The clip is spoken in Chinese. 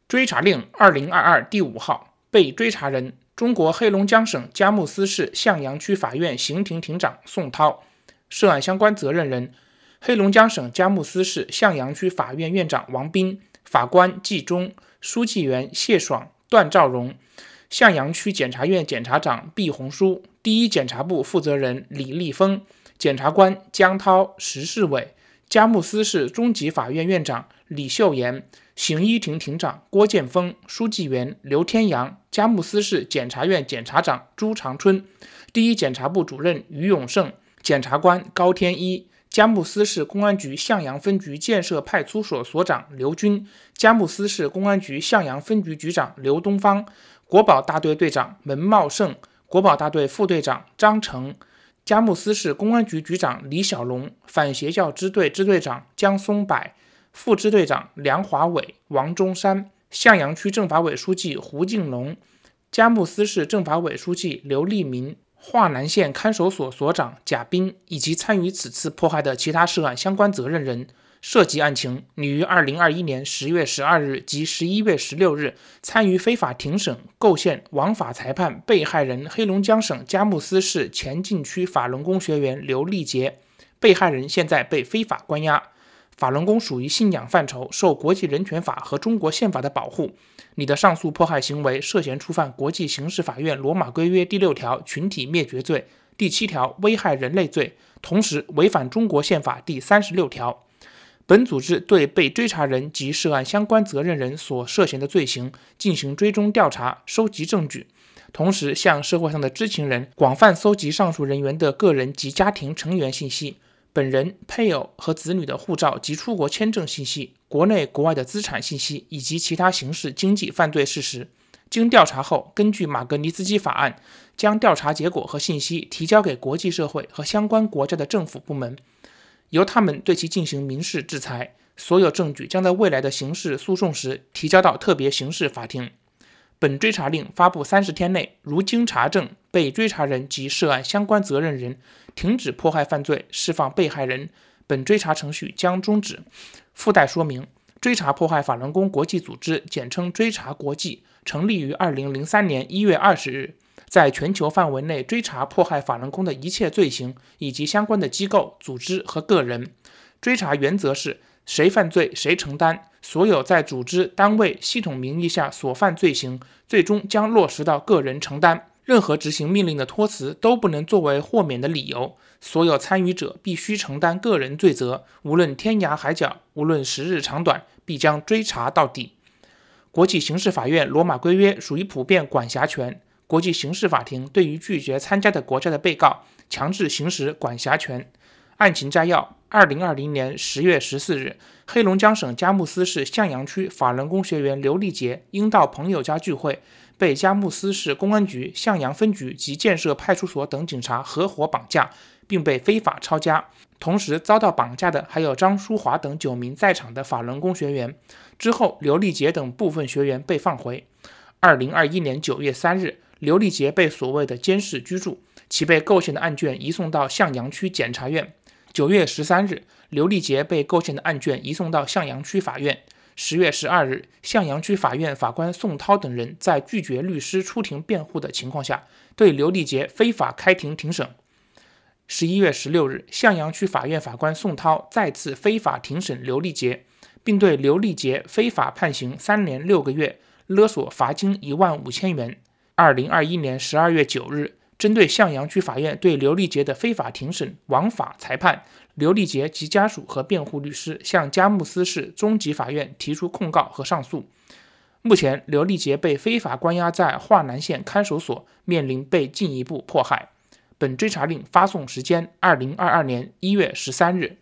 追查令2022第5号，被追查人：中国黑龙江省佳木斯市向阳区法院刑庭庭长宋涛，涉案相关责任人：黑龙江省佳木斯市向阳区法院院长王斌、法官季忠、书记员谢爽、段兆荣，向阳区检察院检察长毕红书，第一检察部负责人李立峰，检察官江涛、石世伟，佳木斯市中级法院院长李秀妍，刑一庭庭长郭建峰，书记员刘天阳，佳木斯市检察院检察长朱长春，第一检察部主任于永胜，检察官高天一，佳木斯市公安局向阳分局建设派出所所长刘军，佳木斯市公安局向阳分局局长刘东方，国保大队队长门茂胜，国保大队副队长张成，佳木斯市公安局局长李小龙，反邪教支队支队长江松柏，副支队长梁华伟、王中山，向阳区政法委书记胡敬龙，佳木斯市政法委书记刘立民，华南县看守所所长贾斌，以及参与此次迫害的其他涉案相关责任人。涉及案情，拟于2021年10月12日及11月16日参与非法庭审、构陷、枉法裁判被害人黑龙江省佳木斯市前进区法轮功学员刘立杰。被害人现在被非法关押。法轮功属于信仰范畴，受国际人权法和中国宪法的保护。你的上述迫害行为涉嫌触犯国际刑事法院罗马规约第6条群体灭绝罪、第7条危害人类罪，同时违反中国宪法第36条。本组织对被追查人及涉案相关责任人所涉嫌的罪行进行追踪调查，收集证据，同时向社会上的知情人广泛搜集上述人员的个人及家庭成员信息，本人、配偶和子女的护照及出国签证信息，国内国外的资产信息以及其他刑事经济犯罪事实。经调查后，根据马格尼茨基法案，将调查结果和信息提交给国际社会和相关国家的政府部门，由他们对其进行民事制裁。所有证据将在未来的刑事诉讼时提交到特别刑事法庭。本追查令发布30天内，如经查证，被追查人及涉案相关责任人停止迫害犯罪，释放被害人，本追查程序将终止。附带说明：追查迫害法轮功国际组织，简称追查国际，成立于2003年1月20日，在全球范围内追查迫害法轮功的一切罪行以及相关的机构、组织和个人。追查原则是谁犯罪谁承担，所有在组织、单位、系统名义下所犯罪行，最终将落实到个人承担。任何执行命令的托辞都不能作为豁免的理由，所有参与者必须承担个人罪责，无论天涯海角，无论时日长短，必将追查到底。国际刑事法院罗马规约属于普遍管辖权，国际刑事法庭对于拒绝参加的国家的被告强制行使管辖权。案情摘要：2020年10月14日，黑龙江省佳木斯市向阳区法轮功学员刘立杰因到朋友家聚会，被佳木斯市公安局向阳分局及建设派出所等警察合伙绑架，并被非法抄家。同时遭到绑架的还有张淑华等9名在场的法轮功学员。之后，刘立杰等部分学员被放回。2021年9月3日，刘立杰被所谓的监视居住，其被构陷的案卷移送到向阳区检察院。9月13日，刘立杰被构陷的案卷移送到向阳区法院。10月12日，向阳区法院法官宋涛等人在拒绝律师出庭辩护的情况下，对刘立杰非法开庭庭审。11月16日，向阳区法院法官宋涛再次非法庭审刘立杰，并对刘立杰非法判刑3年6个月，勒索罚金15000元。2021年12月9日，针对向阳区法院对刘立杰的非法庭审、枉法裁判，刘立杰及家属和辩护律师向佳木斯市中级法院提出控告和上诉。目前，刘立杰被非法关押在华南县看守所，面临被进一步迫害。本追查令发送时间：2022年1月13日。